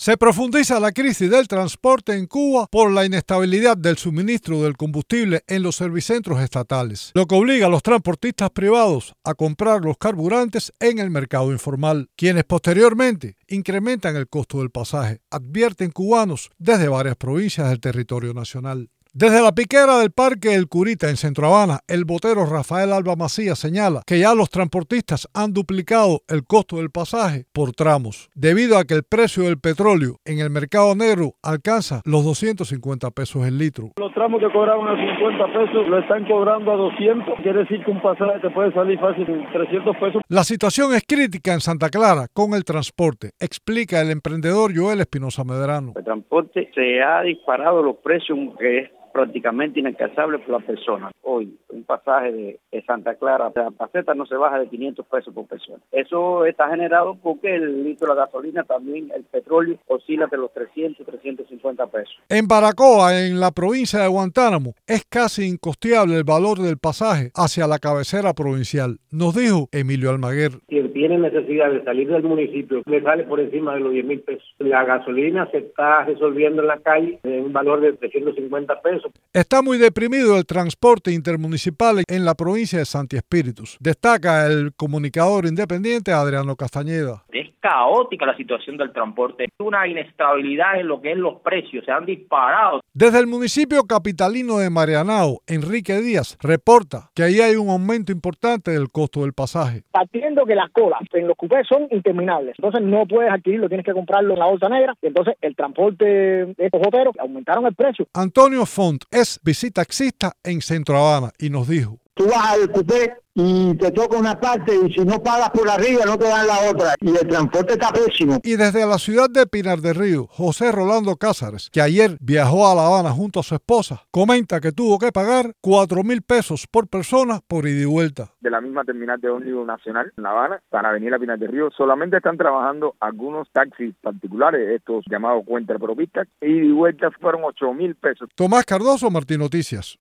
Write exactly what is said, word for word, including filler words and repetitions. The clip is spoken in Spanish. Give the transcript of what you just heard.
Se profundiza la crisis del transporte en Cuba por la inestabilidad del suministro del combustible en los servicentros estatales, lo que obliga a los transportistas privados a comprar los carburantes en el mercado informal, quienes posteriormente incrementan el costo del pasaje, advierten cubanos desde varias provincias del territorio nacional. Desde la piquera del Parque El Curita en Centro Habana, el botero Rafael Alba Macías señala que ya los transportistas han duplicado el costo del pasaje por tramos, debido a que el precio del petróleo en el mercado negro alcanza los doscientos cincuenta pesos el litro. Los tramos que cobraban a cincuenta pesos lo están cobrando a doscientos, quiere decir que un pasaje te puede salir fácil en trescientos pesos. La situación es crítica en Santa Clara con el transporte, explica el emprendedor Joel Espinosa Medrano. El transporte se ha disparado los precios, que es prácticamente inalcanzable por la persona. Hoy, un pasaje de, de Santa Clara a Paceta no se baja de quinientos pesos por persona. Eso está generado porque el litro de la gasolina, también el petróleo, oscila de los trescientos, trescientos cincuenta pesos. En Baracoa, en la provincia de Guantánamo, es casi incosteable el valor del pasaje hacia la cabecera provincial, nos dijo Emilio Almaguer. Si tiene necesidad de salir del municipio, le sale por encima de los diez mil pesos. La gasolina se está resolviendo en la calle en un valor de trescientos cincuenta pesos. Está muy deprimido el transporte intermunicipal en la provincia de Santi Espíritus, destaca el comunicador independiente Adriano Castañeda. Es caótica la situación del transporte, una inestabilidad en lo que es los precios, se han disparado. Desde el municipio capitalino de Marianao, Enrique Díaz reporta que ahí hay un aumento importante del costo del pasaje. Partiendo que las colas en los cupés son interminables, entonces no puedes adquirirlo, tienes que comprarlo en la bolsa negra, y entonces el transporte de estos boteros aumentaron el precio. Antonio Font es visitaxista en Centro Habana y nos dijo: tú vas al cupé y te toca una parte y si no pagas por arriba no te dan la otra y el transporte está pésimo. Y desde la ciudad de Pinar del Río, José Rolando Cázares, que ayer viajó a La Habana junto a su esposa, comenta que tuvo que pagar cuatro mil pesos por persona por ida y vuelta. De la misma terminal de ómnibus nacional en La Habana para venir a Pinar del Río, solamente están trabajando algunos taxis particulares, estos llamados cuentapropistas, y ida y vuelta fueron ocho mil pesos. Tomás Cardoso, Martín Noticias.